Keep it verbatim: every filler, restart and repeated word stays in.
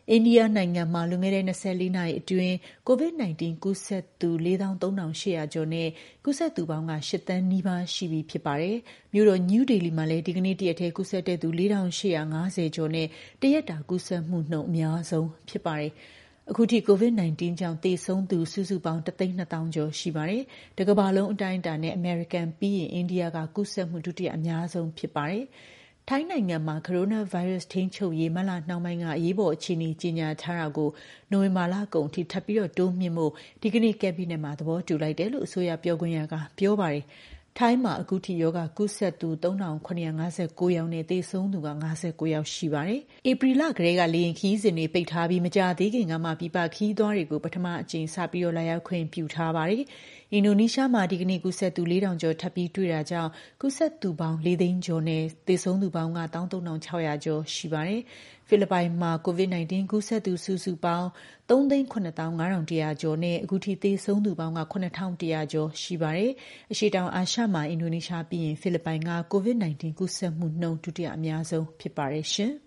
အိန္ဒိယနိုင်ငံမှာလွန်ခဲ့တဲ့၂၄နာရီအတွင်း COVID 19 ကူးစက်သူ လေးသောင်းသုံးထောင် ရှစ်ရာ ကျော်နဲ့ ကူးစက်သူပေါင်းက ရှစ်သန်းနီးပါးရှိပြီဖြစ်ပါတယ်။ မြို့တော်နယူးဒေလီမှာလည်း ဒီကနေ့တရက်တည်းကူးစက်တဲ့သူ လေးထောင်ရှစ်ရာ ငါးဆယ် ကျော်နဲ့ တရက်တာကူးစက်မှုနှုန်းအများဆုံးဖြစ်ပါတယ်။ အခုထိ COVID 19 ကြောင့်သေဆုံးသူစုစုပေါင်း တစ်သိန်းနှစ်သောင်းကျော်ရှိပါတယ်။ တစ်ကမ္ဘာလုံးအတိုင်းအတာနဲ့ အမေရိကန်ပြီးရင် အိန္ဒိယက ကူးစက်မှုဒုတိယအများဆုံးဖြစ်ပါတယ်။ ထိုင်းနိုင်ငံမှာ ကိုရိုနာဗိုင်းရပ်စ်ထိန်းချုပ်ရေး မတ်လနှောင်းပိုင်းက အရေးပေါ်အခြေအနေကြေညာထားတာကို နိုဝင်ဘာလကုန်အထိ ထပ်ပြီးတိုးမြှင့်ဖို့ ဒီကနေ့ ကက်ဘိနက်မှာ သဘောတူလိုက်တယ်လို့ အစိုးရပြောခွင့်ရက ပြောပါတယ်။ ထိုင်းမှာအခုထိရောဂါကူးစက်သူ သုံးထောင်ခုနှစ်ရာ ငါးဆယ်ကိုး ယောက်နဲ့ သေဆုံးသူက ငါးဆယ်ကိုး ယောက်ရှိပါတယ်။ ဧပြီလကတည်းက လေယာဉ်ခရီးစဉ်တွေပိတ်ထားပြီး မကြာသေးခင်ကမှ ပြည်ပခရီးသွားတွေကို ပထမအကြိမ် စပြီးလာရောက်ခွင့်ပြုထားပါတယ်။ အင်ဒိုနီးရှားမှာ ဒီကနေ့ကူးစက်သူ လေးထောင်ကျော်ထပ်ပြီးတွေ့တာကြောင့် ကူးစက်သူပေါင်း လေးသိန်းကျော်နဲ့ သေဆုံးသူပေါင်းက တစ်သောင်းသုံးထောင်ခြောက်ရာ ကျော်ရှိပါတယ်။ ဖိလစ်ပိုင်မှာ COVID 19 ကူးစက်သူစုစုပေါင်း သုံးသိန်းခုနှစ်သောင်း ငါးထောင်တစ်ရာ ကျော်နဲ့ အခုထိသေဆုံးသူပေါင်းက ခုနှစ်ထောင်တစ်ရာကျော်ရှိပါတယ်။ အရှေ့တောင်အာရှမှာ အင်ဒိုနီးရှားပြီးရင် ဖိလစ်ပိုင်က COVID 19 ကူးစက်မှုနှုန်း ဒုတိယအများဆုံးဖြစ်ပါတယ်ရှင်။